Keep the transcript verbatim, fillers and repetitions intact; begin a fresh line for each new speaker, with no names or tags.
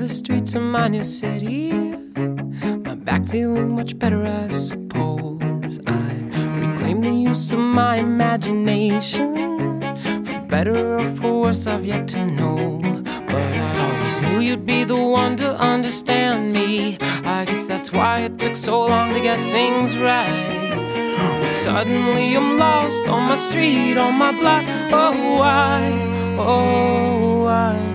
the streets of my new city, my back feeling much better, I suppose. I reclaim the use of my imagination. For better or for worse, I've yet to know. But I always knew you'd be the one to understand me. I guess that's why it took so long to get things right. Well, suddenly I'm lost on my street, on my block. Oh, why? Oh, why?